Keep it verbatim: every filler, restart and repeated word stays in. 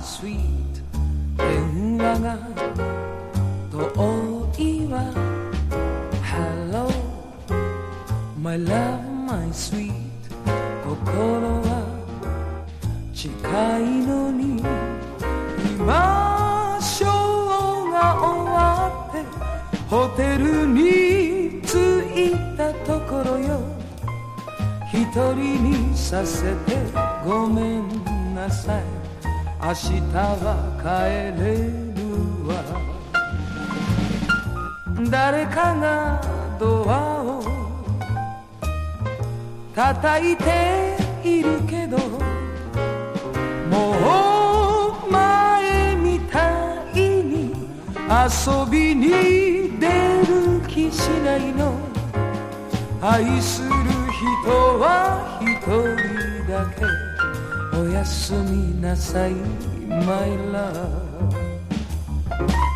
sweet 電話が遠いわ Hello my love my sweet 心は近いのに今ショーが終わってホテルに着いたところよ一人にさせてごめんなさい明日は帰れるわ誰かがドアを叩いているけどもう前みたいに遊びに出る気しないの愛する人は一人だけおやすみなさい My love